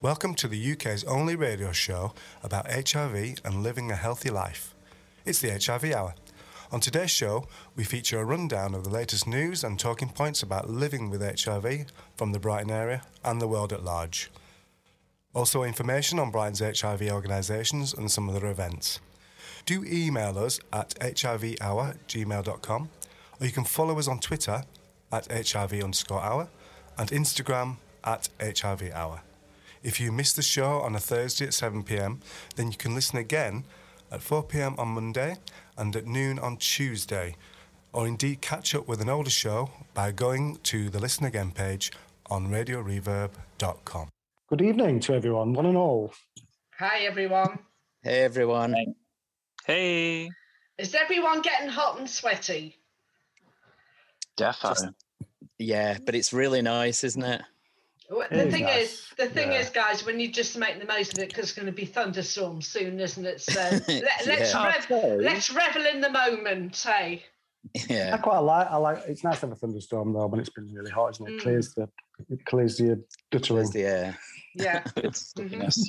Welcome to the UK's only radio show about HIV and living a healthy life. It's the HIV Hour. On today's show, we feature a rundown of the latest news and talking points about living with HIV from the Brighton area and the world at large. Also information on Brighton's HIV organisations and some other events. Do email us at hivhour@gmail.com, or you can follow us on Twitter at HIV_hour and Instagram at HIV Hour. If you miss the show on a Thursday at 7pm, then you can listen again at 4pm on Monday and at noon on Tuesday, or indeed catch up with an older show by going to the Listen Again page on radioreverb.com. Good evening to everyone, one and all. Hi, everyone. Hey, everyone. Hey. Is everyone getting hot and sweaty? Definitely. Yeah, but it's really nice, isn't it? The thing is, guys, when you just make the most of it, because it's going to be thunderstorms soon, isn't it? So let's revel in the moment, hey? Yeah. I quite like. It's nice to have a thunderstorm though when it's been really hot, isn't it? It clears the guttering. The air. Yeah. It's yes.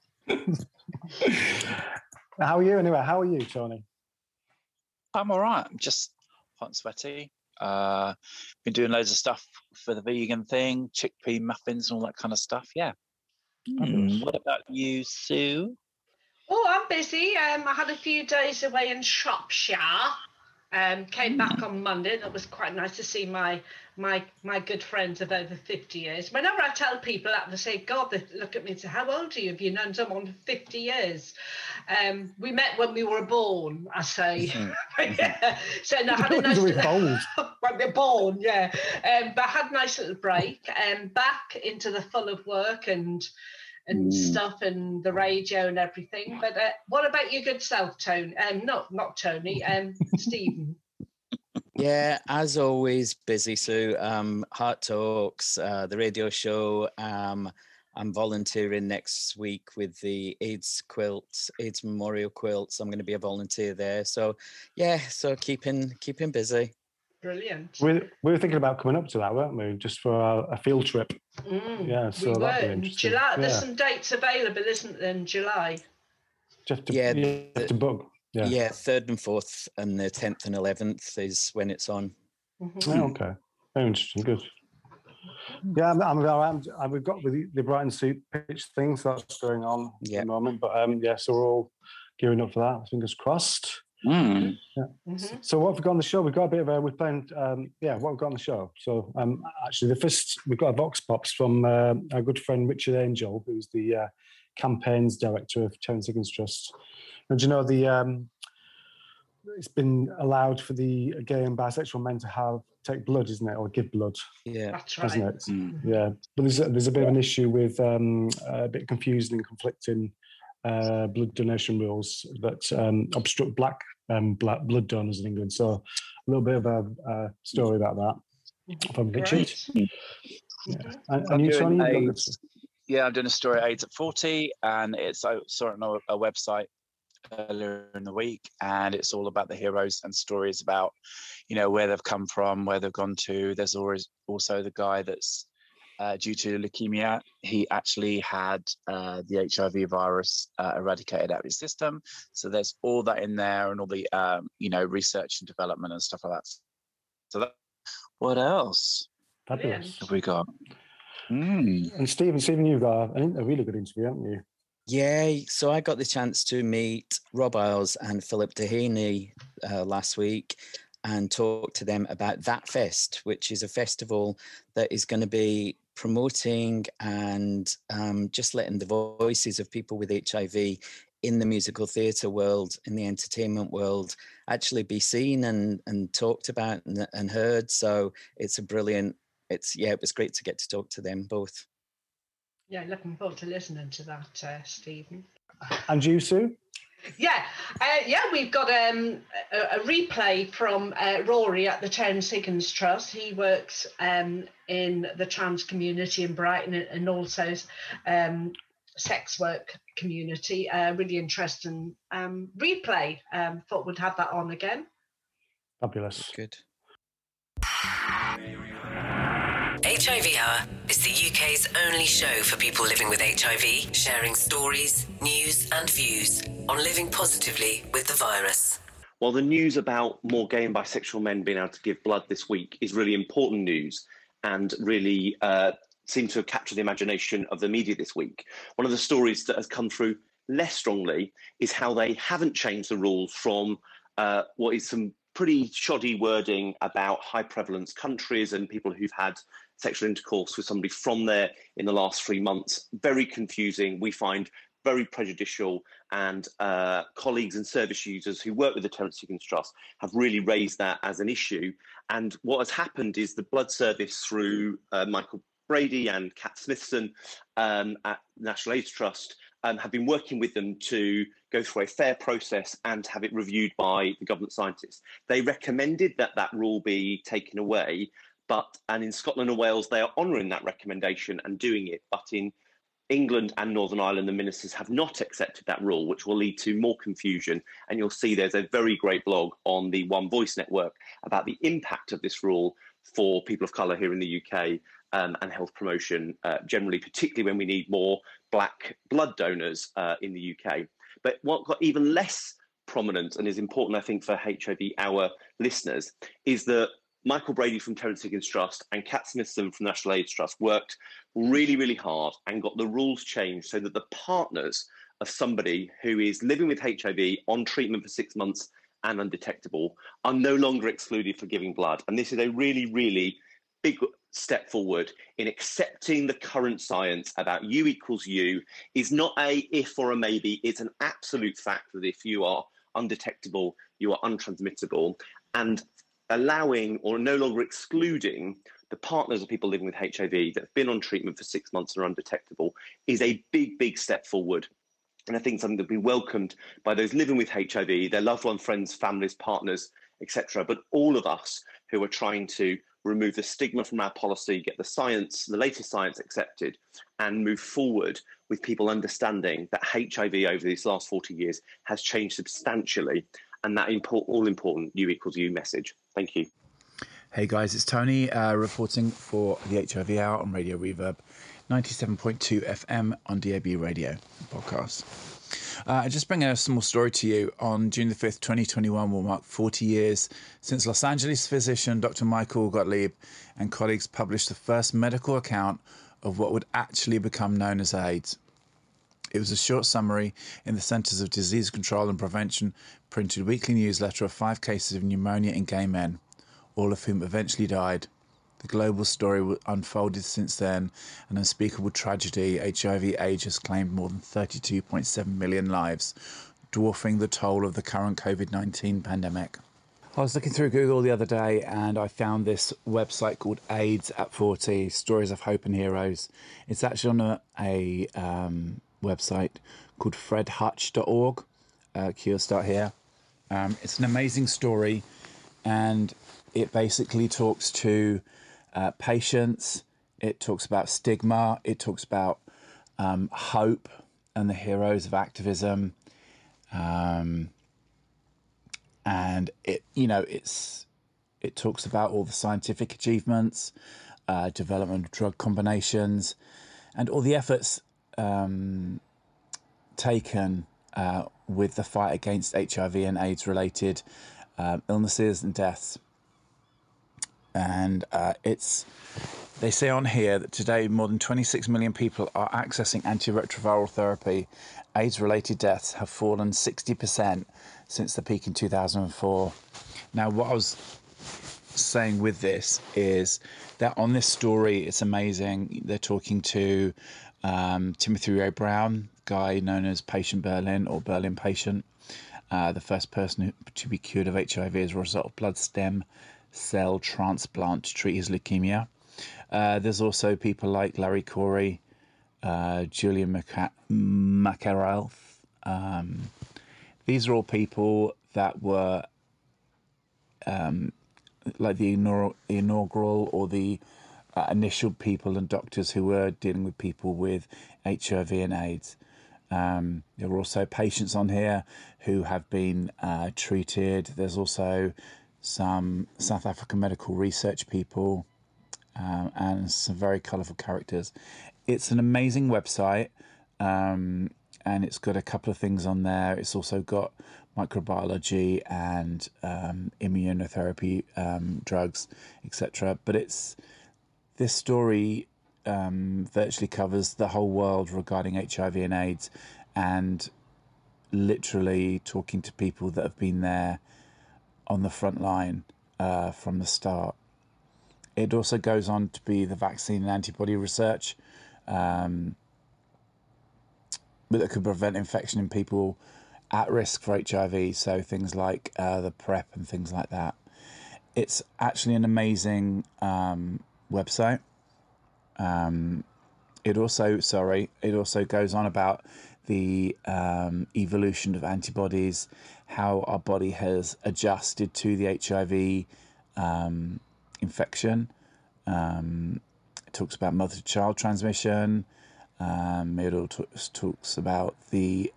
How are you anyway? How are you, Tony? I'm all right. I'm just hot and sweaty. Been doing loads of stuff for the vegan thing, chickpea muffins and all that kind of stuff. Yeah. What about you, Sue? Oh, I'm busy. I had a few days away in Shropshire. Came back on Monday. That was quite nice to see my good friends of over 50 years. Whenever I tell people that, they say, God, they look at me and say, how old are you? Have you known someone for 50 years? We met when we were born, I say. Yeah. So no, I had a nice when we're born, yeah. But I had a nice little break. Back into the full of work and stuff and the radio and everything. But what about your good self, Tony? Not Tony, Stephen. Yeah, as always, busy, Sue. Heart Talks, the radio show. I'm volunteering next week with the AIDS Memorial Quilts. I'm going to be a volunteer there. So, yeah, so keeping busy. Brilliant. We were thinking about coming up to that, weren't we? Just for a field trip. Yeah, so we that'd were be in interesting. July. There's some dates available, isn't there, in July? Just to book. Yeah, 3rd and 4th, and the 10th and 11th is when it's on. Oh, okay. Very interesting. Good. Yeah, we've got the Brighton Soup pitch thing, so that's going on at the moment. But so we're all gearing up for that. Fingers crossed. Yeah. So what have we got on the show? We've got a bit of we're playing. What we've got on the show. So actually, we've got a Vox Pops from our good friend Richard Angel, who's the campaigns director of Terence Higgins Trust. And do you know it's been allowed for the gay and bisexual men to take blood, isn't it, or give blood? Yeah, that's right. Isn't it? Yeah, but there's a bit of an issue with a bit confusing and conflicting blood donation rules that obstruct black blood donors in England. So a little bit of a story about that from Richard. Yeah. And you, Tony? I'm doing a story at AIDS at 40, and I saw it on a website earlier in the week, and it's all about the heroes and stories about, where they've come from, where they've gone to. There's always also the guy that's due to leukemia. He actually had the HIV virus eradicated out of his system. So there's all that in there, and all the research and development and stuff like that. So what else Fabulous. have we got? And Stephen, you've got a really good interview, haven't you? Yeah, so I got the chance to meet Rob Isles and Philip Dehaney last week and talk to them about That Fest, which is a festival that is going to be promoting and just letting the voices of people with HIV in the musical theatre world, in the entertainment world, actually be seen and talked about and heard. So it's it was great to get to talk to them both. Yeah, looking forward to listening to that, Stephen. And you, Sue? Yeah, we've got a replay from Rory at the Terence Higgins Trust. He works in the trans community in Brighton and also sex work community. Really interesting replay. Thought we'd have that on again. Fabulous. Good. HIV Hour is the UK's only show for people living with HIV, sharing stories, news and views on living positively with the virus. Well, the news about more gay and bisexual men being able to give blood this week is really important news and really seems to have captured the imagination of the media this week. One of the stories that has come through less strongly is how they haven't changed the rules from what is some pretty shoddy wording about high prevalence countries and people who've had sexual intercourse with somebody from there in the last 3 months. Very confusing, we find very prejudicial, and colleagues and service users who work with the Terence Higgins Trust have really raised that as an issue. And what has happened is the Blood Service through Michael Brady and Kat Smithson at National AIDS Trust have been working with them to go through a fair process and have it reviewed by the government scientists. They recommended that that rule be taken away, and in Scotland and Wales, they are honouring that recommendation and doing it. But in England and Northern Ireland, the ministers have not accepted that rule, which will lead to more confusion. And you'll see there's a very great blog on the One Voice network about the impact of this rule for people of colour here in the UK and health promotion generally, particularly when we need more black blood donors in the UK. But what got even less prominent and is important, I think, for HIV Hour listeners is that Michael Brady from Terence Higgins Trust and Kat Smithson from National AIDS Trust worked really, really hard and got the rules changed so that the partners of somebody who is living with HIV on treatment for 6 months and undetectable are no longer excluded for giving blood. And this is a really, really big step forward in accepting the current science about U equals U is not a if or a maybe, it's an absolute fact that if you are undetectable, you are untransmittable, and allowing or no longer excluding the partners of people living with HIV that have been on treatment for 6 months and are undetectable is a big, big step forward. And I think something that will be welcomed by those living with HIV, their loved ones, friends, families, partners, etc. But all of us who are trying to remove the stigma from our policy, get the science, the latest science accepted, and move forward with people understanding that HIV over these last 40 years has changed substantially, and that all-important U equals U message. Thank you. Hey guys, it's Tony reporting for the HIV Hour on Radio Reverb, 97.2 FM on DAB Radio podcast. Just bringing a small story to you. On June the 5th, 2021 will mark 40 years since Los Angeles physician Dr. Michael Gottlieb and colleagues published the first medical account of what would actually become known as AIDS. It was a short summary in the Centers of Disease Control and Prevention printed weekly newsletter of 5 cases of pneumonia in gay men, all of whom eventually died. The global story unfolded since then, an unspeakable tragedy. HIV/AIDS has claimed more than 32.7 million lives, dwarfing the toll of the current COVID-19 pandemic. I was looking through Google the other day and I found this website called AIDS at 40, Stories of Hope and Heroes. It's actually on a website called fredhutch.org. Cure start here. It's an amazing story, and it basically talks to patients. It talks about stigma. It talks about hope and the heroes of activism. And it talks about all the scientific achievements, development of drug combinations, and all the efforts taken with the fight against HIV and AIDS-related illnesses and deaths. And they say on here that today more than 26 million people are accessing antiretroviral therapy. AIDS-related deaths have fallen 60% since the peak in 2004. Now, what I was saying with this is that on this story, it's amazing. They're talking to Timothy Ray Brown, guy known as Patient Berlin or Berlin Patient, the first person to be cured of HIV as a result of blood stem cell transplant to treat his leukemia. There's also people like Larry Corey, Julian Macarel. These are all people that were like the inaugural or the initial people and doctors who were dealing with people with HIV and AIDS. There were also patients on here who have been treated. There's also some South African medical research people. and some very colourful characters. It's an amazing website, and it's got a couple of things on there. It's also got microbiology and immunotherapy, drugs, etc. But this story virtually covers the whole world regarding HIV and AIDS, and literally talking to people that have been there on the front line from the start. It also goes on to be the vaccine and antibody research that could prevent infection in people at risk for HIV, so things like the PrEP and things like that. It's actually an amazing website. It also goes on about the evolution of antibodies, how our body has adjusted to the HIV infection. It talks about mother-to-child transmission. It also talks about the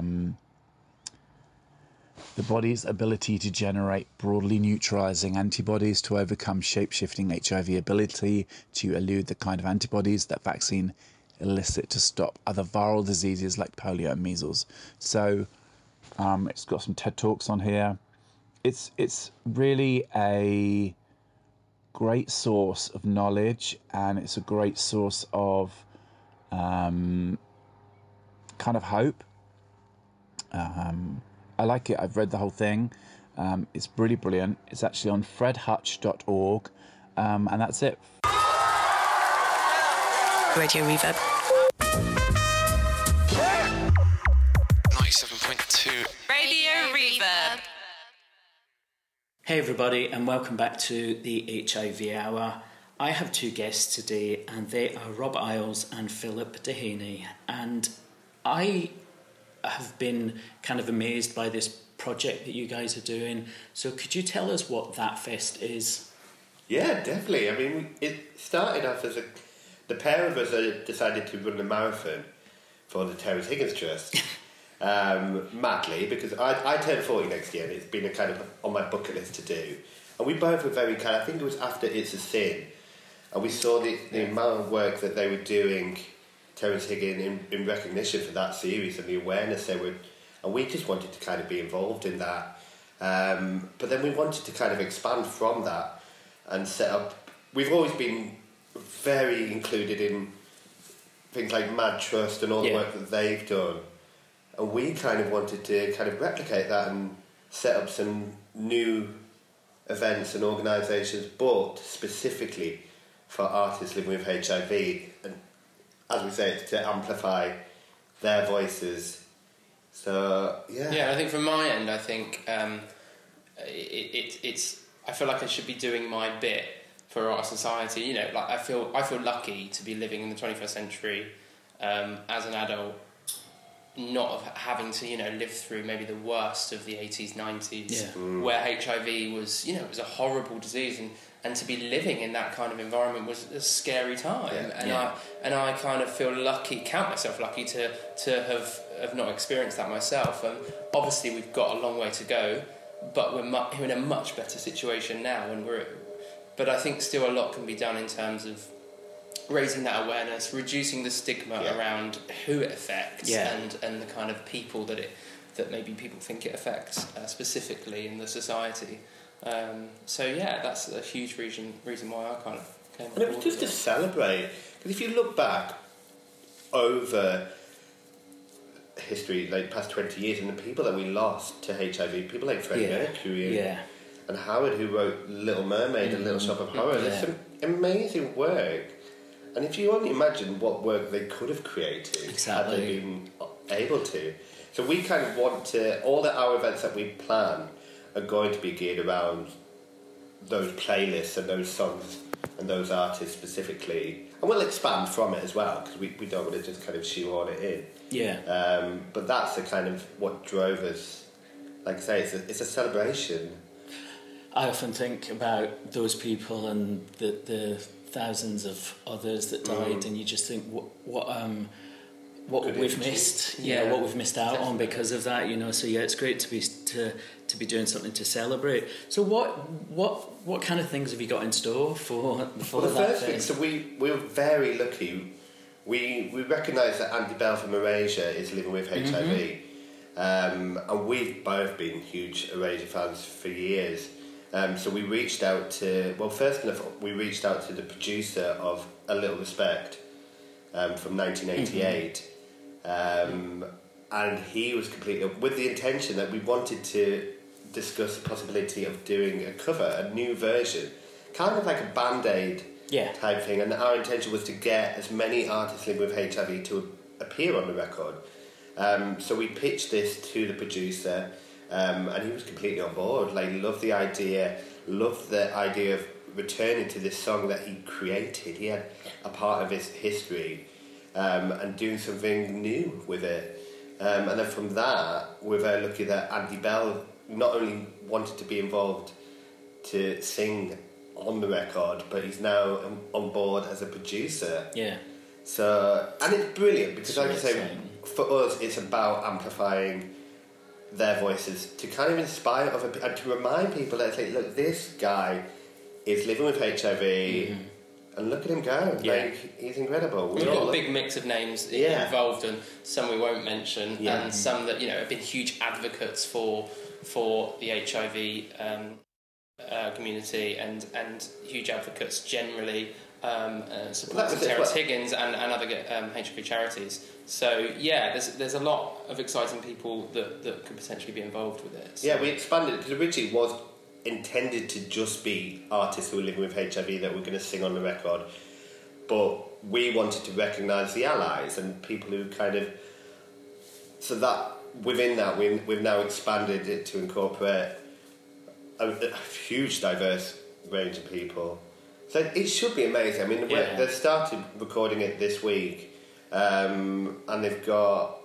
body's ability to generate broadly neutralizing antibodies to overcome shape-shifting HIV ability to elude the kind of antibodies that vaccine elicit to stop other viral diseases like polio and measles. So it's got some TED Talks on here. It's really a great source of knowledge, and it's a great source of kind of hope. I like it. I've read the whole thing. It's really brilliant. It's actually on fredhutch.org, and that's it. Radio Reverb. 97.2 Radio Reverb. Hey everybody, and welcome back to the HIV Hour. I have two guests today, and they are Rob Isles and Philip Dehaney. And I have been kind of amazed by this project that you guys are doing. So could you tell us what That Fest is? Yeah, definitely. I mean, it started off as the pair of us decided to run a marathon for the Terence Higgins Trust. Madly, because I turned 40 next year, and it's been a kind of on my bucket list to do. And we both were very kind. I think it was after It's a Sin, and we saw the amount of work that they were doing, Terence Higgins, in recognition for that series and the awareness they were, and we just wanted to kind of be involved in that. But then we wanted to kind of expand from that and set up. We've always been very included in things like Mad Trust and all the work that they've done. And we kind of wanted to kind of replicate that and set up some new events and organisations, but specifically for artists living with HIV. And as we say, it's to amplify their voices. So, yeah. Yeah, I think from my end, I think it's. I feel like I should be doing my bit for our society. You know, like I feel lucky to be living in the 21st century as an adult, not having to, live through maybe the worst of the 80s, 90s, where HIV was, it was a horrible disease, and to be living in that kind of environment was a scary time. I kind of feel lucky, count myself lucky to have not experienced that myself. And obviously we've got a long way to go, but we're in a much better situation now, but I think still a lot can be done in terms of raising that awareness, reducing the stigma around who it affects, and the kind of people that maybe people think it affects specifically in the society. That's a huge reason why I kind of came on board. And it was just to celebrate, because if you look back over history, like past 20 years, and the people that we lost to HIV, people like Freddie Mercury and Howard, who wrote Little Mermaid and Little Shop of Horrors. There's some amazing work. And if you only imagine what work they could have created had they been able to. So we kind of want to, all our events that we plan are going to be geared around those playlists and those songs and those artists specifically. And we'll expand from it as well, because we don't want to just kind of shoehorn it in. Yeah. But that's the kind of what drove us. Like I say, it's a celebration. I often think about those people and the thousands of others that died, and you just think, what what we've missed, what we've missed out on because of that, So it's great to be doing something to celebrate. So what kind of things have you got in store for the that first thing? thing? So we were very lucky. We recognise that Andy Bell from Erasure is living with HIV, and we've both been huge Erasure fans for years. So we reached out to the producer of A Little Respect from 1988. And he was completely with the intention that we wanted to discuss the possibility of doing a new version, kind of like a Band-Aid type thing. And our intention was to get as many artists living with HIV to appear on the record. So we pitched this to the producer, and he was completely on board. Loved the idea of returning to this song that he created. He had a part of his history. And doing something new with it. And then from that, we're very lucky that Andy Bell not only wanted to be involved to sing on the record, but he's now on board as a producer. Yeah. So, and it's brilliant because, like I say, for us, it's about amplifying their voices to kind of inspire other people and to remind people that, look, this guy is living with HIV. And look at him go. He's incredible. We've got a big mix of names involved, and some we won't mention, and some that have been huge advocates for the HIV community and huge advocates generally, supporting Terence Higgins and other HIV charities. So there's a lot of exciting people that could potentially be involved with it. So. Yeah, we expanded it because originally it was intended to just be artists who were living with HIV that were going to sing on the record, but we wanted to recognise the allies and people who so that within that we've now expanded it to incorporate a huge diverse range of people, so it should be amazing. I mean, they started recording it this week, and they've got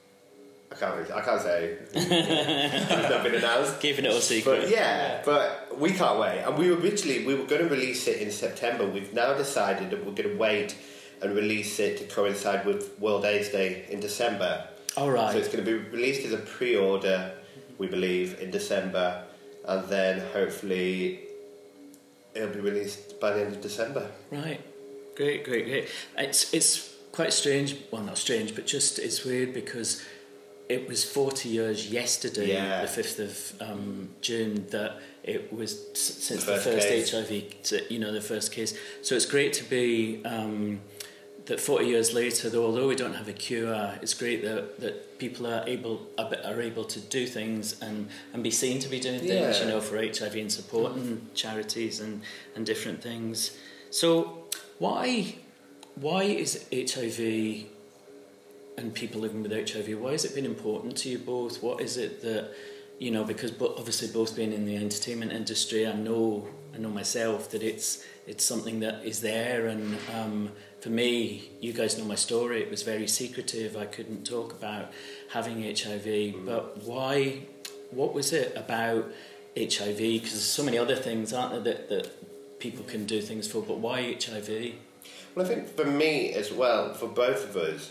I can't say. It's not been announced. Keeping it all secret. But but we can't wait. And we were going to release it in September. We've now decided that we're going to wait and release it to coincide with World AIDS Day in December. All right. So it's going to be released as a pre-order, we believe, in December, and then hopefully it'll be released by the end of December. Right. Great. It's quite strange. Well, not strange, but just it's weird because it was 40 years yesterday, the 5th of June, that it was since the first HIV, the first case. So it's great to be that 40 years later, though, although we don't have a cure, it's great that people are able to do things and be seen to be doing things, for HIV and supporting charities and different things. So why is HIV and people living with HIV, why has it been important to you both? What is it that, because obviously both being in the entertainment industry, I know myself that it's something that is there, and for me, you guys know my story, it was very secretive, I couldn't talk about having HIV, but what was it about HIV? Because there's so many other things, aren't there, that people can do things for, but why HIV? Well, I think for me as well, for both of us,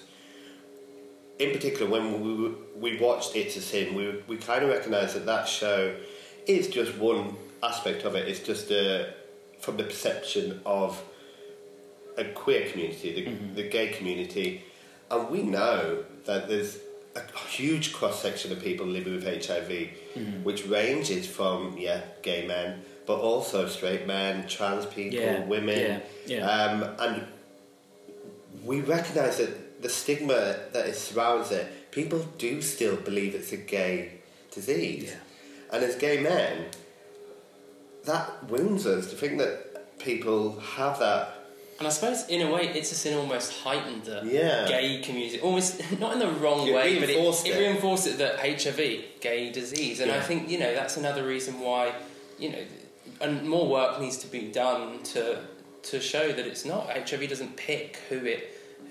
in particular, when we watched It's a Sin, we kind of recognised that show is just one aspect of it. It's just from the perception of a queer community, the gay community, and we know that there's a huge cross-section of people living with HIV, which ranges from, gay men, but also straight men, trans people, women, and we recognise that the stigma that surrounds it, people do still believe it's a gay disease. And as gay men, that wounds us to think that people have that. And I suppose, in a way, It's a Sin almost heightened the gay community. Almost, not in the wrong way, but it reinforced it that HIV, gay disease. And I think, that's another reason why, and more work needs to be done to show that it's not. HIV doesn't pick who it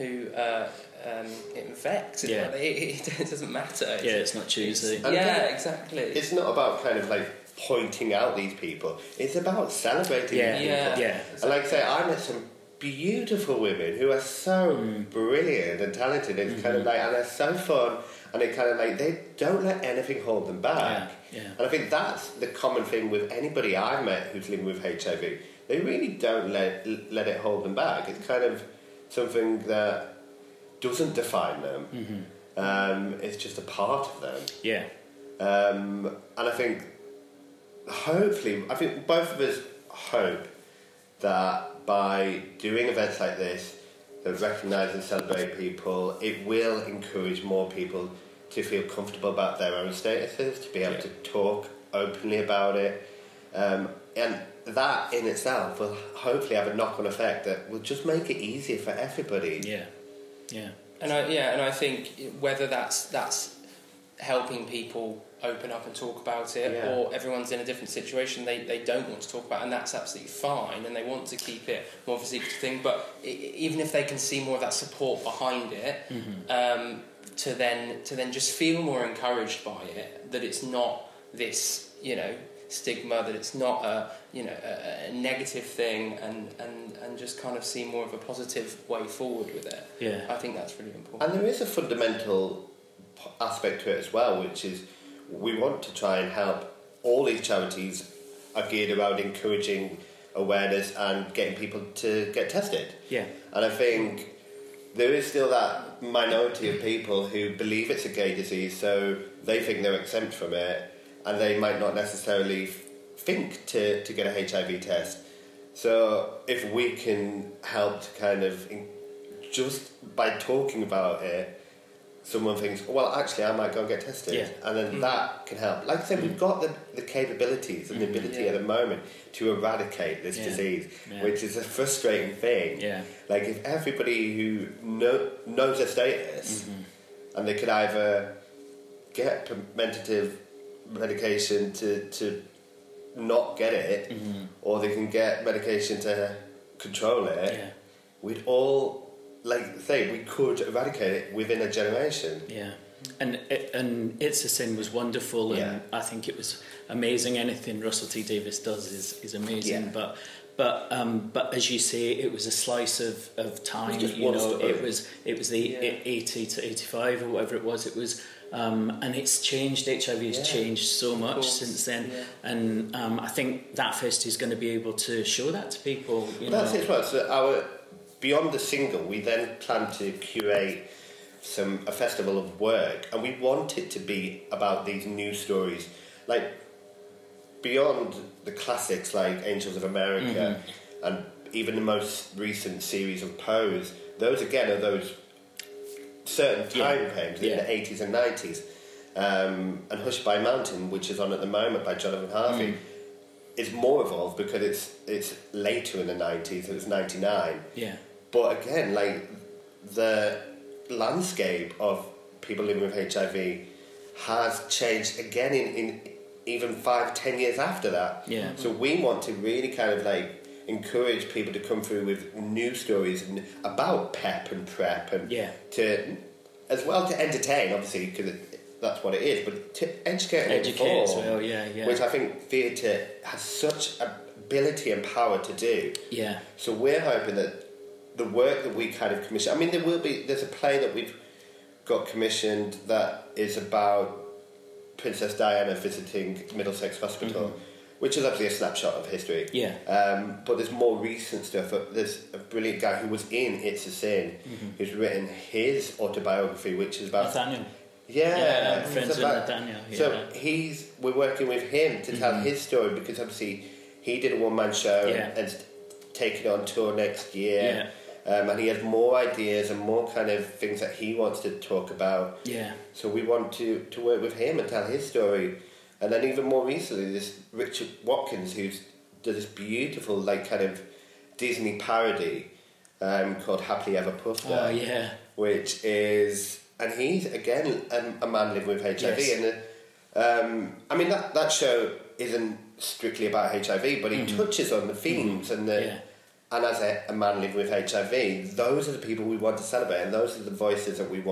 infects. It doesn't matter. It's not choosy. Exactly. It's not about kind of pointing out these people. It's about celebrating these people. Exactly. And like I say, I met some beautiful women who are so brilliant and talented. It's kind of like, and they're so fun, and they kind of like, they don't let anything hold them back. And I think that's the common thing with anybody I've met who's living with HIV. They really don't let it hold them back. It's kind of something that doesn't define them. It's just a part of them. And I think, hopefully, both of us hope that by doing events like this that recognise and celebrate people, it will encourage more people to feel comfortable about their own statuses, to be able to talk openly about it. And that in itself will hopefully have a knock-on effect that will just make it easier for everybody. And I think whether that's helping people open up and talk about it, or everyone's in a different situation, they don't want to talk about it, and that's absolutely fine, and they want to keep it more of a secret thing. But even if they can see more of that support behind it, to then just feel more encouraged by it, that it's not this stigma, that it's not a negative thing, and just kind of see more of a positive way forward with it. I think that's really important. And there is a fundamental aspect to it as well, which is we want to try and help. All these charities are geared around encouraging awareness and getting people to get tested. And I think there is still that minority of people who believe it's a gay disease, so they think they're exempt from it, and they might not necessarily think to get a HIV test. So if we can help to kind of, just by talking about it, someone thinks, well, actually, I might go and get tested. And then that can help. Like I said, we've got the capabilities and the ability at the moment to eradicate this disease, which is a frustrating thing. Like, if everybody who knows their status, and they could either get preventative medication to not get it, or they can get medication to control it, we'd all, like say, we could eradicate it within a generation. And It's a Sin was wonderful, and I think it was amazing. Anything Russell T Davies does is amazing, but as you say, it was a slice of time. It was the 80 to 85 or whatever it was. It was. And it's changed. HIV has changed so much since then, and I think that fest is going to be able to show that to people. That's it as well. So beyond the single, we then plan to curate a festival of work, and we want it to be about these new stories, like beyond the classics like Angels of America, and even the most recent series of Pose. Those again are those certain time frames in the 80s and 90s, and Hushed by a Mountain, which is on at the moment by Jonathan Harvey, is more evolved because it's later in the 90s. It was 99. But again, like, the landscape of people living with HIV has changed again in even 5-10 years after that. So we want to really kind of like encourage people to come through with new stories about PEP and PrEP, and to, as well, to entertain, obviously, because that's what it is, but to educate and inform, as well, which I think theatre has such ability and power to do. So we're hoping that the work that we kind of commission, I mean, there's a play that we've got commissioned that is about Princess Diana visiting Middlesex Hospital, which is obviously a snapshot of history. But there's more recent stuff. There's a brilliant guy who was in It's a Sin, who's written his autobiography, which is about Nathaniel. Friends with Nathaniel. So we're working with him to tell his story, because obviously he did a one-man show and taking on tour next year. And he has more ideas and more kind of things that he wants to talk about. So we want to work with him and tell his story. And then even more recently, this Richard Watkins, who's done this beautiful, like, kind of Disney parody called Happily Ever After, which is, and he's again a man living with HIV, and I mean that show isn't strictly about HIV, but he touches on the themes and the. And as a man living with HIV, those are the people we want to celebrate, and those are the voices that we want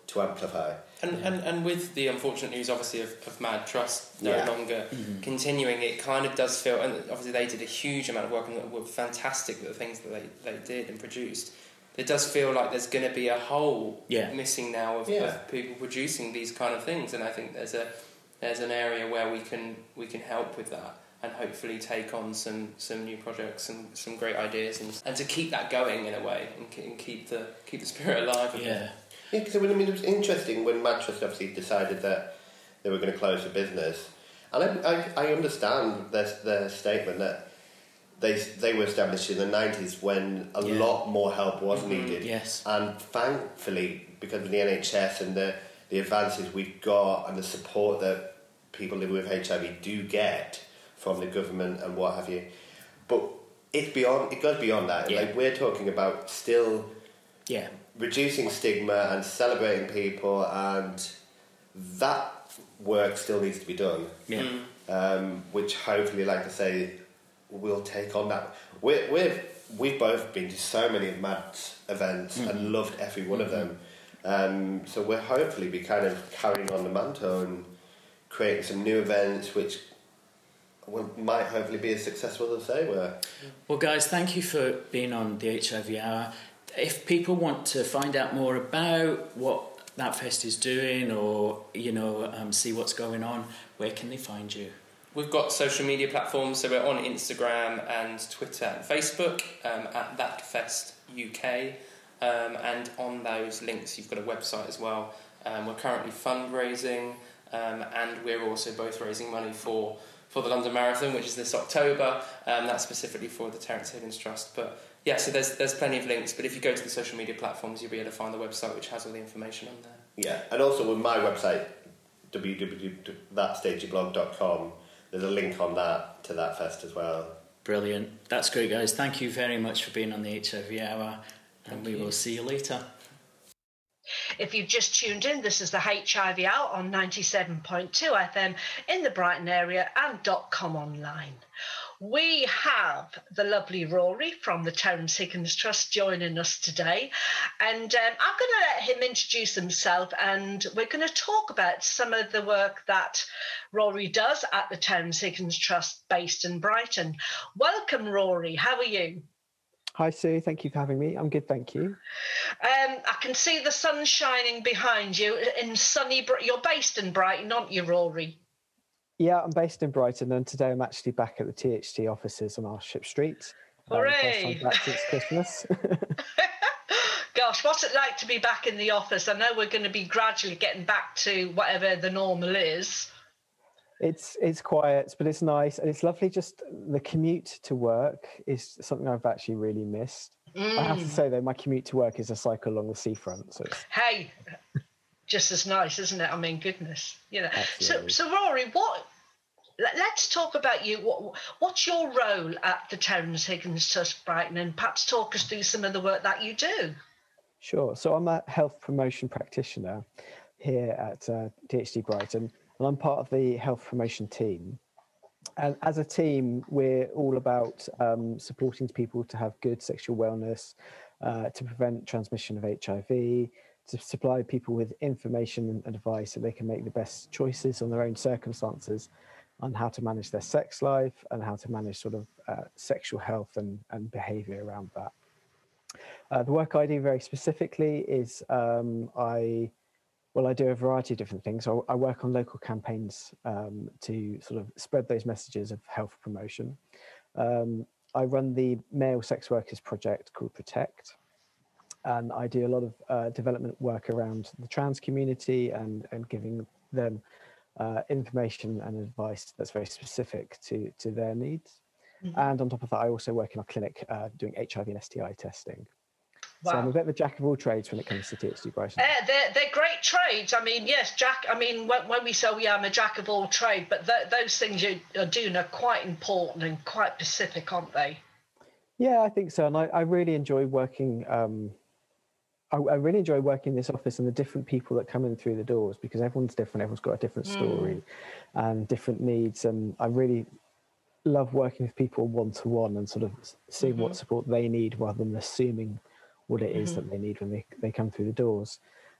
to amplify. And with the unfortunate news, obviously, of Mad Trust no longer continuing, it kind of does feel, and obviously they did a huge amount of work and were fantastic at the things that they did and produced. It does feel like there's going to be a hole missing now of people producing these kind of things, and I think there's an area where we can help with that and hopefully take on some new projects and some great ideas and to keep that going in a way and keep the spirit alive. Yeah, because I mean, it was interesting when Mad Trust obviously decided that they were going to close the business, and I understand their statement that they were established in the 90s when a lot more help was needed. Yes. And thankfully, because of the NHS and the advances we've got and the support that people living with HIV do get from the government and what have you, but it goes beyond that. Like, we're talking about still reducing stigma and celebrating people, and that work still needs to be done. Which hopefully, like I say, we'll take on that. We've both been to so many of Mad's events and loved every one of them. So we'll hopefully be kind of carrying on the mantle and creating some new events which might hopefully be as successful as they were. Well, guys, thank you for being on the HIV Hour. If people want to find out more about what That Fest is doing, or see what's going on, where can they find you? We've got social media platforms, so we're on Instagram and Twitter and Facebook at That Fest UK, and on those links you've got a website as well. We're currently fundraising, and we're also both raising money for the London Marathon, which is this October. That's specifically for the Terence Higgins Trust. But yeah, so there's plenty of links. But if you go to the social media platforms, you'll be able to find the website, which has all the information on there. Yeah, and also with my website, www.thatstageblog.com, there's a link on that to That Fest as well. Brilliant. That's great, guys. Thank you very much for being on the HIV Hour, and we will see you later. If you've just tuned in, this is the HIV Hour on 97.2 FM in the Brighton area and .com online. We have the lovely Rory from the Terence Higgins Trust joining us today, and I'm going to let him introduce himself, and we're going to talk about some of the work that Rory does at the Terence Higgins Trust based in Brighton. Welcome, Rory. How are you? Hi, Sue. Thank you for having me. I'm good, thank you. I can see the sun shining behind you in sunny. You're based in Brighton, aren't you, Rory? Yeah, I'm based in Brighton, and today I'm actually back at the THT offices on Arship Street. Hooray! First time back since Christmas. Gosh, what's it like to be back in the office? I know we're going to be gradually getting back to whatever the normal is. It's quiet, but it's nice, and it's lovely. Just the commute to work is something I've actually really missed. I have to say, though, my commute to work is a cycle along the seafront. So hey, just as nice, isn't it? I mean, goodness, Absolutely. So Rory, let's talk about you. What's your role at the Terence Higgins Trust Brighton, and perhaps talk us through some of the work that you do. Sure. So I'm a health promotion practitioner here at THT Brighton, and I'm part of the health promotion team. And as a team, we're all about supporting people to have good sexual wellness, to prevent transmission of HIV, to supply people with information and advice so they can make the best choices on their own circumstances on how to manage their sex life and how to manage sort of sexual health and behaviour around that. The work I do very specifically is I do a variety of different things. I work on local campaigns to sort of spread those messages of health promotion. I run the Male Sex Workers project called Protect, and I do a lot of development work around the trans community and giving them information and advice that's very specific to their needs. Mm-hmm. And on top of that, I also work in our clinic doing HIV and STI testing. Wow. So I'm a bit of a jack of all trades when it comes to THT Brighton. They're great trades. I mean, yes, Jack. I mean, when we say I'm a jack of all trade, but those things you're doing are quite important and quite specific, aren't they? Yeah, I think so. And I really enjoy working. I really enjoy working in this office and the different people that come in through the doors, because everyone's different. Everyone's got a different story and different needs. And I really love working with people one-to-one and sort of seeing what support they need rather than assuming what it is that they need when they come through the doors.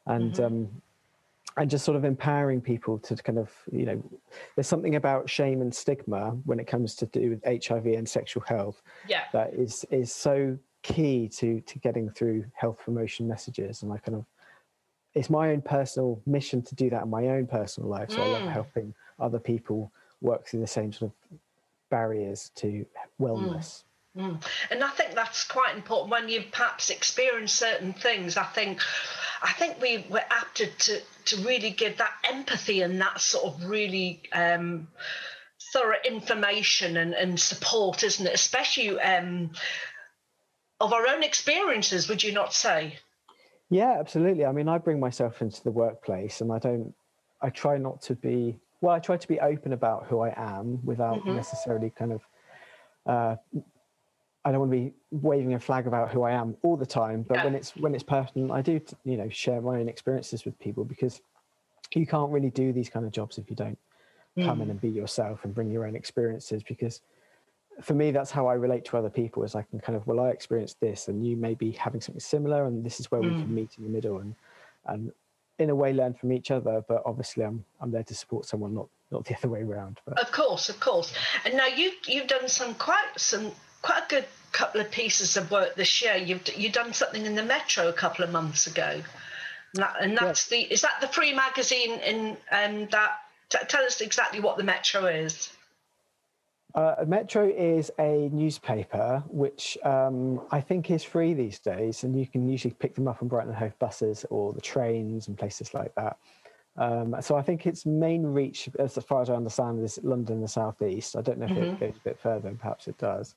and just sort of empowering people to kind of, there's something about shame and stigma when it comes to do with HIV and sexual health that is so key to getting through health promotion messages. And it's my own personal mission to do that in my own personal life. So I love helping other people work through the same sort of barriers to wellness. And I think that's quite important when you perhaps experience certain things. I think we're apt to really give that empathy and that sort of really thorough information and support, isn't it? Especially of our own experiences, would you not say? Yeah, absolutely. I mean, I bring myself into the workplace and I try to be open about who I am without necessarily kind of, I don't want to be waving a flag about who I am all the time, but when it's personal, I do, share my own experiences with people, because you can't really do these kind of jobs if you don't come in and be yourself and bring your own experiences. Because for me, that's how I relate to other people, is I can kind of, I experienced this and you may be having something similar, and this is where we can meet in the middle and in a way learn from each other. But obviously I'm there to support someone, not the other way around. But. Of course. And now you've done quite a good couple of pieces of work this year. You've done something in the Metro a couple of months ago, and that's is that the free magazine in that? Tell us exactly what the Metro is. Metro is a newspaper which I think is free these days, and you can usually pick them up on Brighton and Hove buses or the trains and places like that. So I think its main reach, as far as I understand, is London and the South East. I don't know if it goes a bit further, and perhaps it does.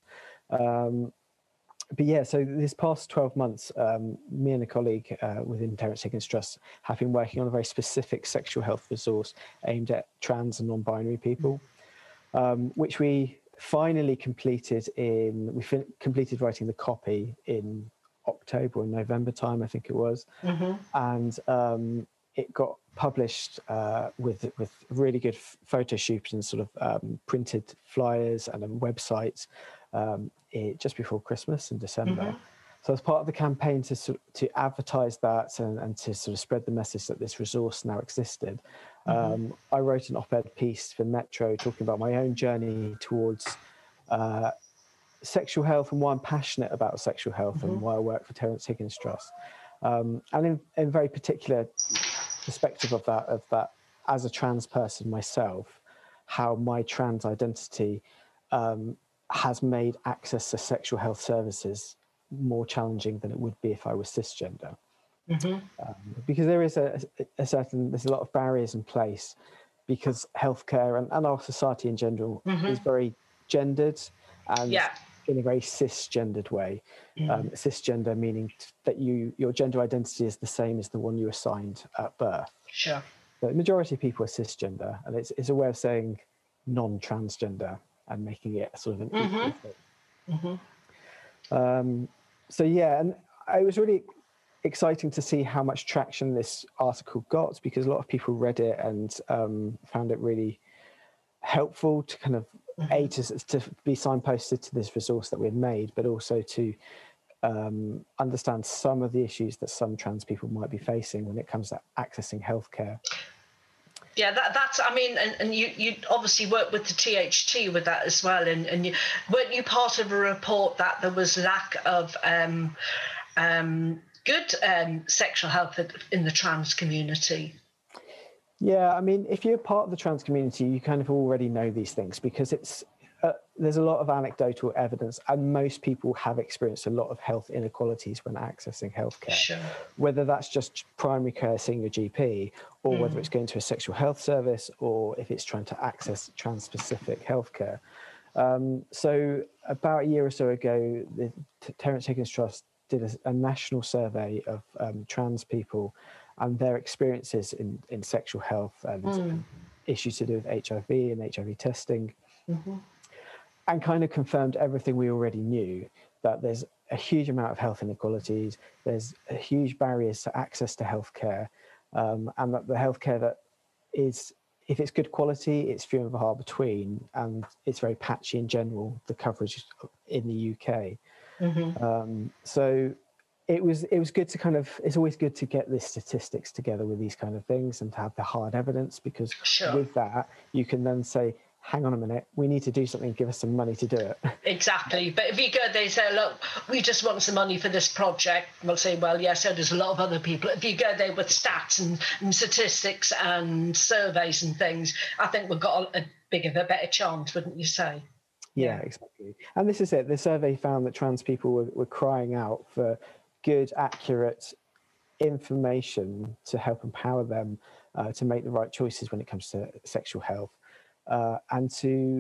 But yeah, so this past 12 months, me and a colleague within Terence Higgins Trust have been working on a very specific sexual health resource aimed at trans and non-binary people, which we finally completed completed writing the copy in October or November time, I think it was. And it got published with really good photo shoots and sort of printed flyers and a website just before Christmas in December. So as part of the campaign to advertise that and to sort of spread the message that this resource now existed, I wrote an op-ed piece for Metro talking about my own journey towards sexual health and why I'm passionate about sexual health and why I work for Terence Higgins Trust. And in very particular perspective of that as a trans person myself, how my trans identity has made access to sexual health services more challenging than it would be if I was cisgender. Because there is there's a lot of barriers in place, because healthcare and our society in general is very gendered and in a very cisgendered way. Cisgender meaning that your gender identity is the same as the one you assigned at birth. Sure. The majority of people are cisgender, and it's a way of saying non-transgender and making it sort of an equal thing. So yeah, and it was really exciting to see how much traction this article got, because a lot of people read it and found it really helpful to kind of to be signposted to this resource that we had made, but also to understand some of the issues that some trans people might be facing when it comes to accessing healthcare. Yeah, that's. I mean, and you obviously work with the THT with that as well, and weren't you part of a report that there was lack of good sexual health in the trans community? Yeah, I mean, if you're part of the trans community, you kind of already know these things, because there's a lot of anecdotal evidence, and most people have experienced a lot of health inequalities when accessing healthcare. Sure. Whether that's just primary care, seeing your GP, or whether it's going to a sexual health service, or if it's trying to access trans-specific healthcare. So about a year or so ago, the Terence Higgins Trust did a national survey of trans people and their experiences in sexual health and issues to do with HIV and HIV testing. And kind of confirmed everything we already knew, that there's a huge amount of health inequalities, there's a huge barriers to access to healthcare, and that the healthcare that is, if it's good quality, it's few and far between, and it's very patchy in general, the coverage in the UK. So it was good to kind of, it's always good to get the statistics together with these kind of things and to have the hard evidence, because with that you can then say, hang on a minute, we need to do something, give us some money to do it. Exactly. But if you go, they say, look, we just want some money for this project. We'll say, well, yes, so there's a lot of other people. If you go there with stats and statistics and surveys and things, I think we've got a better chance, wouldn't you say? Yeah, exactly. And this is it. The survey found that trans people were crying out for good, accurate information to help empower them to make the right choices when it comes to sexual health, and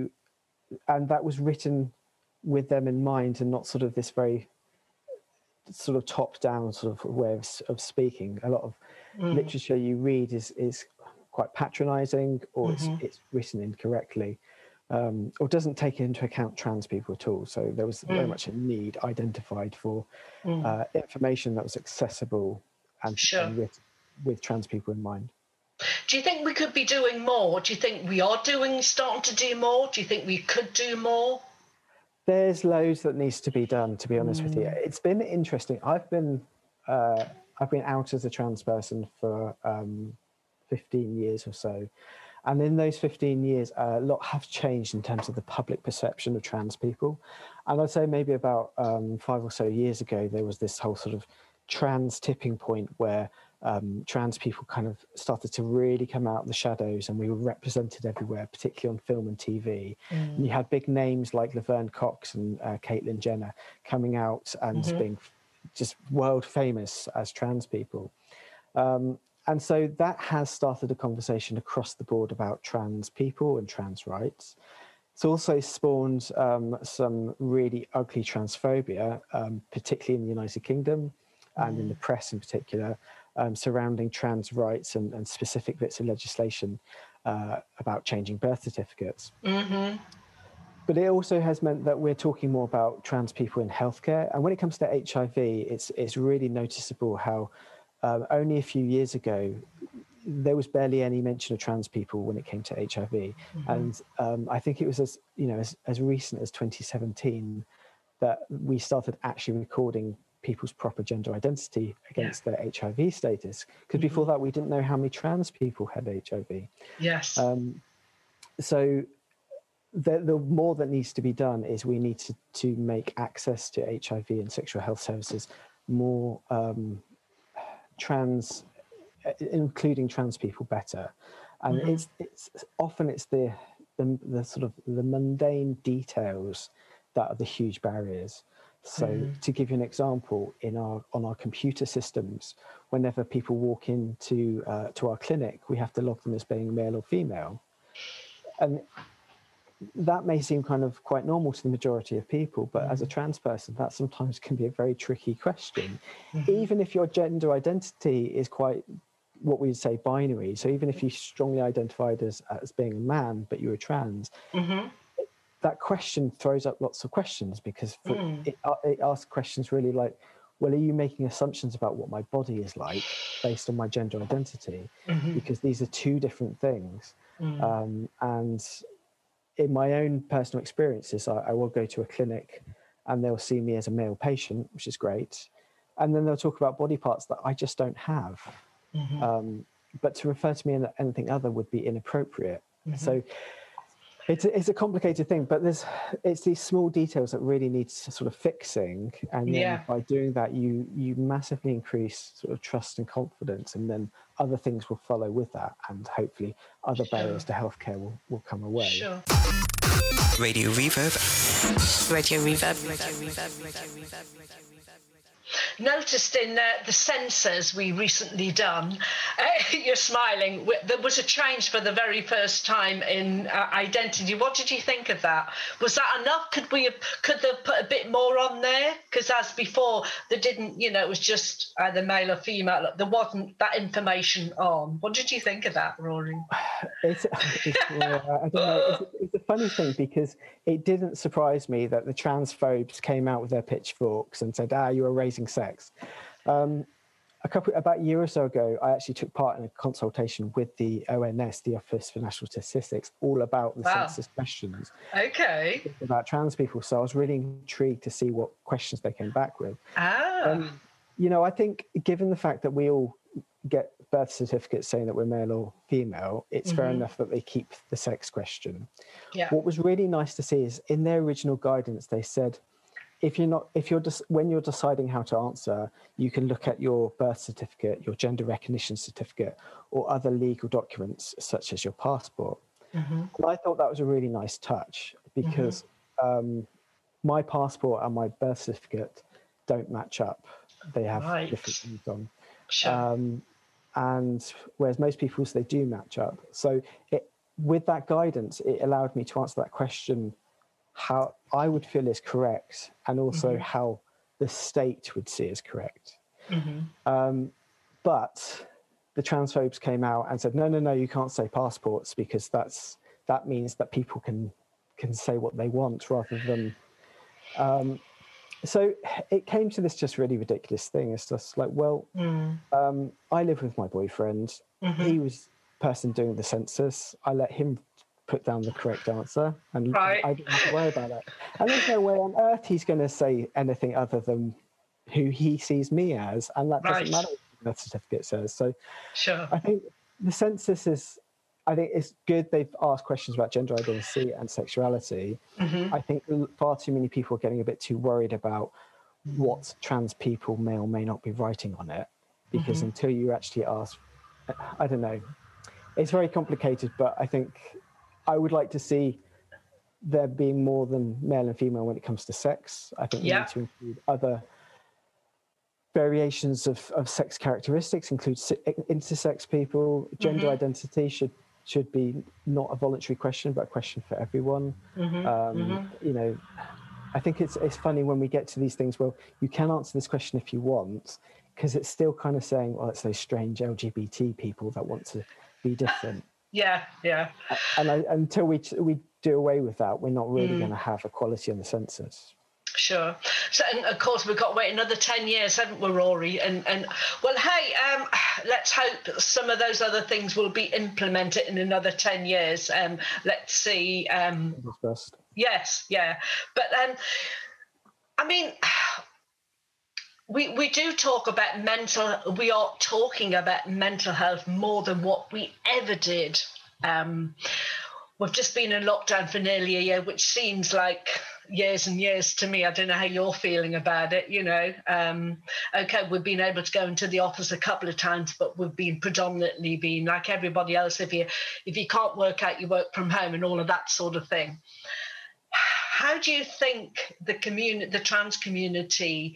that was written with them in mind, and not sort of this very sort of top-down sort of way of speaking. A lot of literature you read is quite patronising, or it's written incorrectly. Or doesn't take into account trans people at all. So there was very much a need identified for information that was accessible and with trans people in mind. Do you think we could be doing more? Do you think we are starting to do more? Do you think we could do more? There's loads that needs to be done, to be honest with you. It's been interesting. I've been out as a trans person for 15 years or so. And in those 15 years, a lot have changed in terms of the public perception of trans people. And I'd say maybe about 5 or so years ago, there was this whole sort of trans tipping point where trans people kind of started to really come out of the shadows, and we were represented everywhere, particularly on film and TV. And you had big names like Laverne Cox and Caitlyn Jenner coming out and being just world famous as trans people. And so that has started a conversation across the board about trans people and trans rights. It's also spawned some really ugly transphobia, particularly in the United Kingdom and in the press in particular, surrounding trans rights and specific bits of legislation about changing birth certificates. But it also has meant that we're talking more about trans people in healthcare. And when it comes to HIV, it's really noticeable how only a few years ago, there was barely any mention of trans people when it came to HIV. And I think it was as recent as 2017 that we started actually recording people's proper gender identity against their HIV status. Because before that, we didn't know how many trans people had HIV. Yes. So the more that needs to be done is we need to make access to HIV and sexual health services more including trans people better. And it's often the sort of the mundane details that are the huge barriers. So to give you an example, on our computer systems, whenever people walk into to our clinic, we have to log them as being male or female. And that may seem kind of quite normal to the majority of people, but as a trans person, that sometimes can be a very tricky question. Even if your gender identity is quite what we'd say binary, so even if you strongly identified as being a man, but you were trans, that question throws up lots of questions, because it asks questions really like, well, are you making assumptions about what my body is like based on my gender identity? Because these are two different things. And in my own personal experiences, I will go to a clinic and they'll see me as a male patient, which is great. And then they'll talk about body parts that I just don't have. But to refer to me in anything other would be inappropriate. So it's a complicated thing, but it's these small details that really need sort of fixing. And then by doing that, you massively increase sort of trust and confidence, and then other things will follow with that, and hopefully other barriers to healthcare will come away. Radio Reverb. Radio Reverb. Noticed in the census we recently done, you're smiling, there was a change for the very first time in identity. What did you think of that? Was that enough? Could they put a bit more on there? Because as before, they didn't, it was just either male or female. There wasn't that information on. What did you think of that, Rory? I don't know. It's a funny thing, because it didn't surprise me that the transphobes came out with their pitchforks and said, you are raising sex. About a year or so ago, I actually took part in a consultation with the ONS, the Office for National Statistics, all about the census questions. About trans people. So I was really intrigued to see what questions they came back with. I think given the fact that we all get birth certificates saying that we're male or female, it's fair enough that they keep the sex question. Yeah. What was really nice to see is in their original guidance, they said, when you're deciding how to answer, you can look at your birth certificate, your gender recognition certificate, or other legal documents such as your passport. And I thought that was a really nice touch because my passport and my birth certificate don't match up. They have different things on. Sure. And whereas most people's, they do match up. So with that guidance, it allowed me to answer that question how I would feel is correct, and also how the state would see as correct. But the transphobes came out and said, no, you can't say passports because that means that people can say what they want rather than. So it came to this just really ridiculous thing. It's just like, well, I live with my boyfriend. He was the person doing the census. I let him put down the correct answer, and I didn't have to worry about it. And there's no way on earth he's going to say anything other than who he sees me as, and that doesn't matter what the birth certificate says. So I think the census is, I think it's good they've asked questions about gender identity and sexuality. I think far too many people are getting a bit too worried about what trans people may or may not be writing on it, because until you actually ask, I don't know, it's very complicated, but I think I would like to see there being more than male and female when it comes to sex. I think we need to include other variations of sex characteristics, include intersex people. Gender identity should be not a voluntary question, but a question for everyone. I think it's funny when we get to these things, well, you can answer this question if you want, because it's still kind of saying, well, it's those strange LGBT people that want to be different. And until we do away with that, we're not really going to have equality on the census. Sure. So, and of course, we've got to wait another 10 years, haven't we, Rory? And well, hey, let's hope some of those other things will be implemented in another 10 years. Let's see. Yes, yeah. But I mean, we do talk about we are talking about mental health more than what we ever did. We've just been in lockdown for nearly a year, which seems like years and years to me. I don't know how you're feeling about it, Okay, we've been able to go into the office a couple of times, but we've been predominantly like everybody else. If you can't work out, you work from home and all of that sort of thing. How do you think the trans community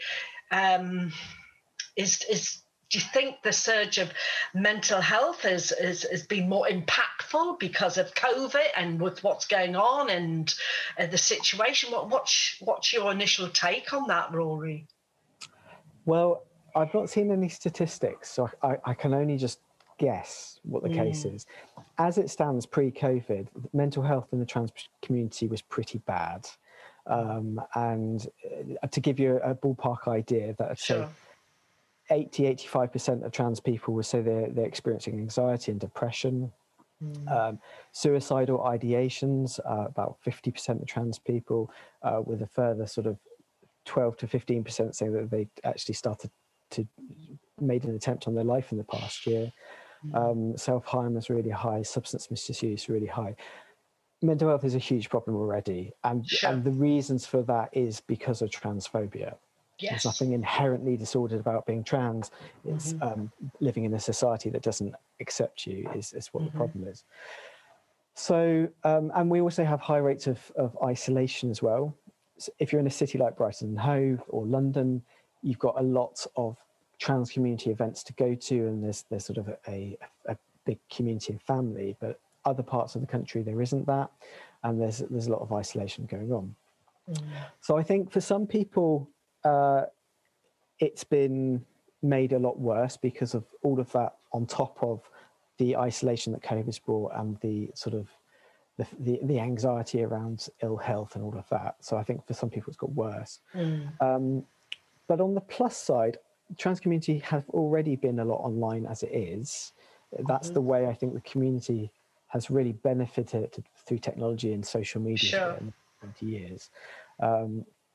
do you think the surge of mental health has been more impactful because of COVID and with what's going on and the situation? What's your initial take on that, Rory? Well, I've not seen any statistics, so I can only just guess what the case is. As it stands pre-COVID, mental health in the trans community was pretty bad. And to give you a ballpark idea, that I'd say 80-85% of trans people will say they're experiencing anxiety and depression. Suicidal ideations, about 50% of trans people, with a further sort of 12 to 15% saying that they actually made an attempt on their life in the past year. Self-harm is really high, substance misuse really high. Mental health is a huge problem already, and the reasons for that is because of transphobia. There's nothing inherently disordered about being trans. It's living in a society that doesn't accept you is what the problem is. So, and we also have high rates of isolation as well. So if you're in a city like Brighton and Hove or London, you've got a lot of trans community events to go to, and there's sort of a big community and family. But other parts of the country, there isn't that, and there's a lot of isolation going on. So I think for some people, it's been made a lot worse because of all of that on top of the isolation that COVID's brought and the sort of the anxiety around ill health and all of that. So I think for some people it's got worse. But on the plus side, trans community have already been a lot online as it is. That's the way I think the community has really benefited through technology and social media in 20 years.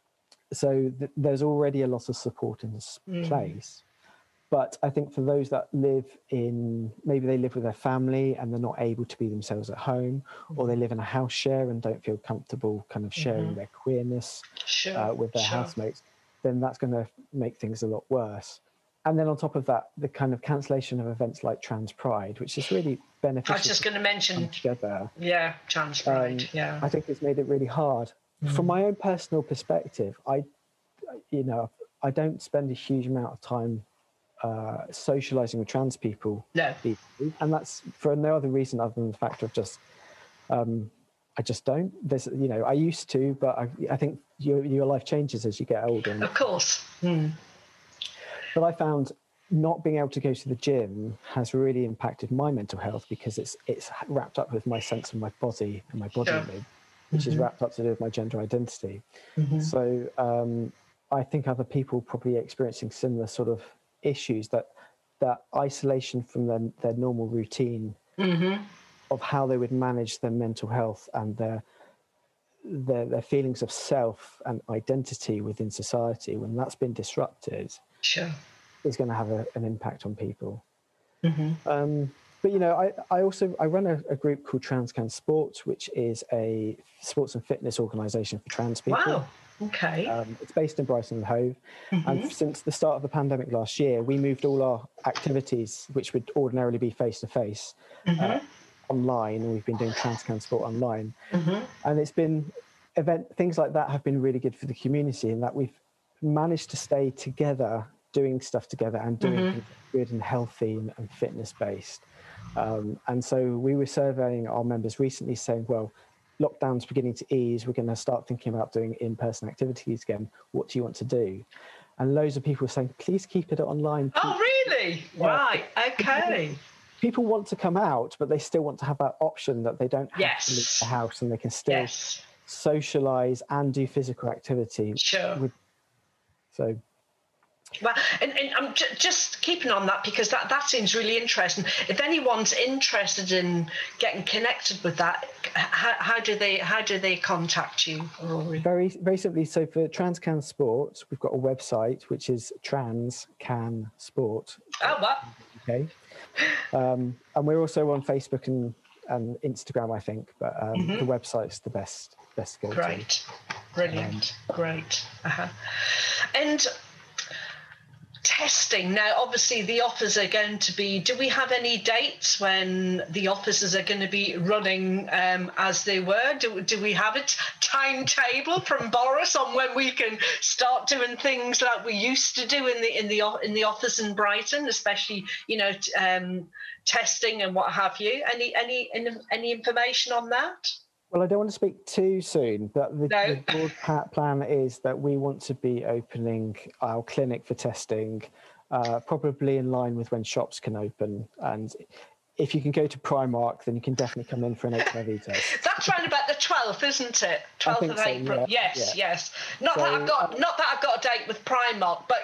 so there's already a lot of support in this place. But I think for those that maybe they live with their family and they're not able to be themselves at home, or they live in a house share and don't feel comfortable kind of sharing their queerness with their housemates, then that's going to make things a lot worse. And then on top of that, the kind of cancellation of events like Trans Pride, which is really beneficial. I was just going to mention together. Yeah, Trans Pride. I think it's made it really hard. From my own personal perspective, I don't spend a huge amount of time socializing with trans people. No. And that's for no other reason other than the fact of just I just don't. There's I used to, but I think your life changes as you get older. Of course. But I found not being able to go to the gym has really impacted my mental health, because it's wrapped up with my sense of my body and my body image, which is wrapped up to do with my gender identity. So I think other people probably experiencing similar sort of issues, that isolation from their normal routine of how they would manage their mental health and their feelings of self and identity within society, when that's been disrupted, is going to have an impact on people. But I run a group called TransCan Sport, which is a sports and fitness organisation for trans people. Wow. Okay. It's based in Brighton and Hove, and since the start of the pandemic last year, we moved all our activities, which would ordinarily be face to face, online, and we've been doing TransCan Sport online. And it's been things like that have been really good for the community, in that we've managed to stay together, doing stuff together, and doing things good and healthy and fitness based. And so we were surveying our members recently, saying, well, lockdown's beginning to ease, we're going to start thinking about doing in-person activities again. What do you want to do? And loads of people were saying, please keep it online. Oh, really? Yeah. Right. Okay. People want to come out, but they still want to have that option that they don't have to leave the house, and they can still socialise and do physical activity. Well, and I'm just keeping on that, because that seems really interesting. If anyone's interested in getting connected with that, how do they contact you? Very, very simply. So for TransCan Sport, we've got a website which is TransCan Sport. Oh, wow. Okay. And we're also on Facebook and Instagram, I think, but the website's the best to go to. Great, brilliant, great. And testing now, obviously the offers are going to be, do we have any dates when the offices are going to be running as they were? Do we have a timetable from Boris on when we can start doing things like we used to do in the office in Brighton, especially testing and what have you? Any information on that? Well, I don't want to speak too soon, but the broad plan is that we want to be opening our clinic for testing probably in line with when shops can open. And if you can go to Primark, then you can definitely come in for an HIV test. That's around about the 12th, isn't it? 12th of April. Yeah. Yes. Not that I've got a date with Primark, but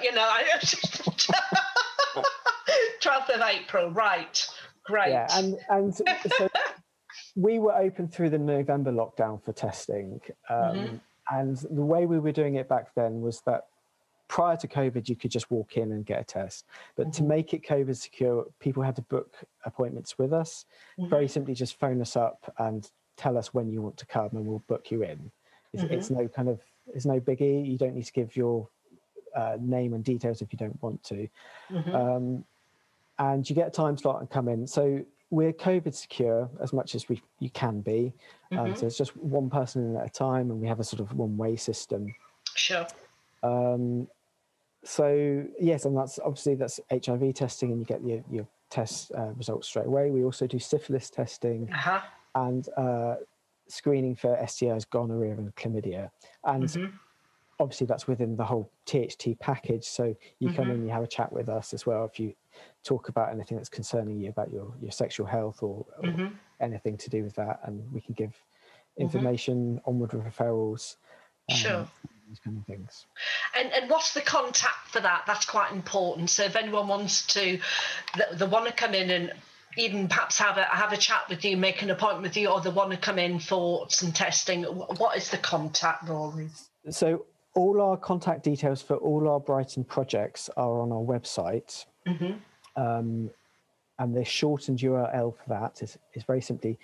12th of April, right? Great. Yeah, and so we were open through the November lockdown for testing, and the way we were doing it back then was that prior to COVID, you could just walk in and get a test. But to make it COVID secure, people had to book appointments with us. Very simply, just phone us up and tell us when you want to come, and we'll book you in. It's no biggie. You don't need to give your name and details if you don't want to, and you get a time slot and come in. So we're COVID secure as much as you can be. So it's just one person in at a time, and we have a sort of one-way system. Sure. So yes, and that's HIV testing, and you get your test results straight away. We also do syphilis testing and screening for STIs, gonorrhea and chlamydia. And obviously that's within the whole THT package. So you come in, you have a chat with us as well if you talk about anything that's concerning you about your sexual health or anything to do with that, and we can give information, onward referrals, these kind of things. And what's the contact for that? That's quite important. So if anyone wants to, they want to come in and even perhaps have a chat with you, make an appointment with you, or they want to come in for some testing, what is the contact, Rory? So all our contact details for all our Brighton projects are on our website. And the shortened URL for that is very simply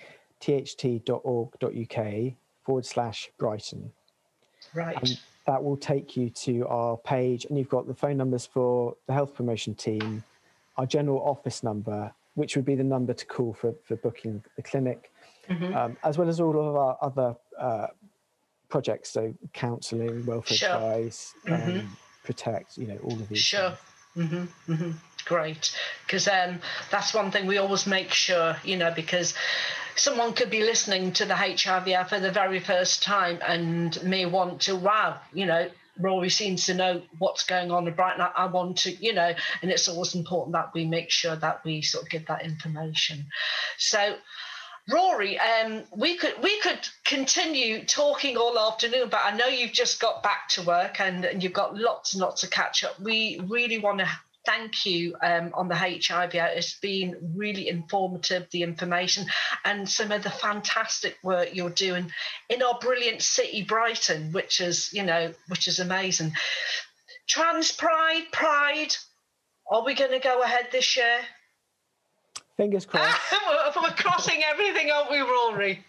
tht.org.uk/Brighton. Right. And that will take you to our page, and you've got the phone numbers for the health promotion team, our general office number, which would be the number to call for booking the clinic, as well as all of our other projects, so counselling, welfare advice, Protect, all of these. Sure. Great, because that's one thing we always make sure, because someone could be listening to the HIV for the very first time and may want to, Rory seems to know what's going on in Brighton. I want to, and it's always important that we make sure that we sort of give that information. So, Rory, we could continue talking all afternoon, but I know you've just got back to work and you've got lots and lots to catch up. We really want to thank you on the HIV. It's been really informative, the information, and some of the fantastic work you're doing in our brilliant city, Brighton, which is amazing. Trans Pride, are we going to go ahead this year? Fingers crossed. We're crossing everything, aren't we, Rory?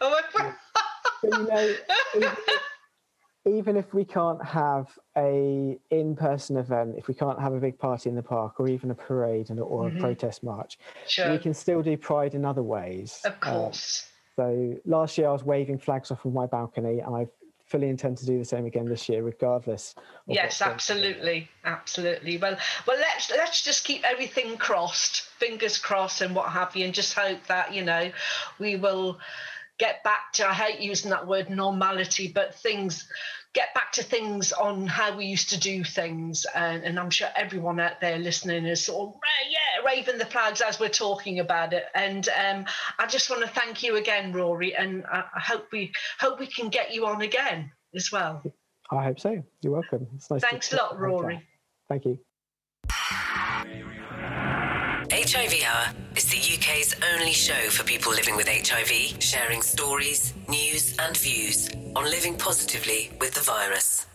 Even if we can't have a in-person event, if we can't have a big party in the park or even a parade or a protest march, we can still do Pride in other ways. Of course. So last year I was waving flags off of my balcony, and I fully intend to do the same again this year, regardless. Yes, absolutely. Well, let's just keep everything crossed, fingers crossed, and what have you, and just hope that we will get back to, I hate using that word normality, but get back to things on how we used to do things. And I'm sure everyone out there listening is sort of, waving the flags as we're talking about it. And I just want to thank you again, Rory, and I hope we can get you on again as well. I hope so. You're welcome. It's nice. Thanks a lot, Rory. Thank you. HIV Hour is the UK's only show for people living with HIV, sharing stories, news and views on living positively with the virus.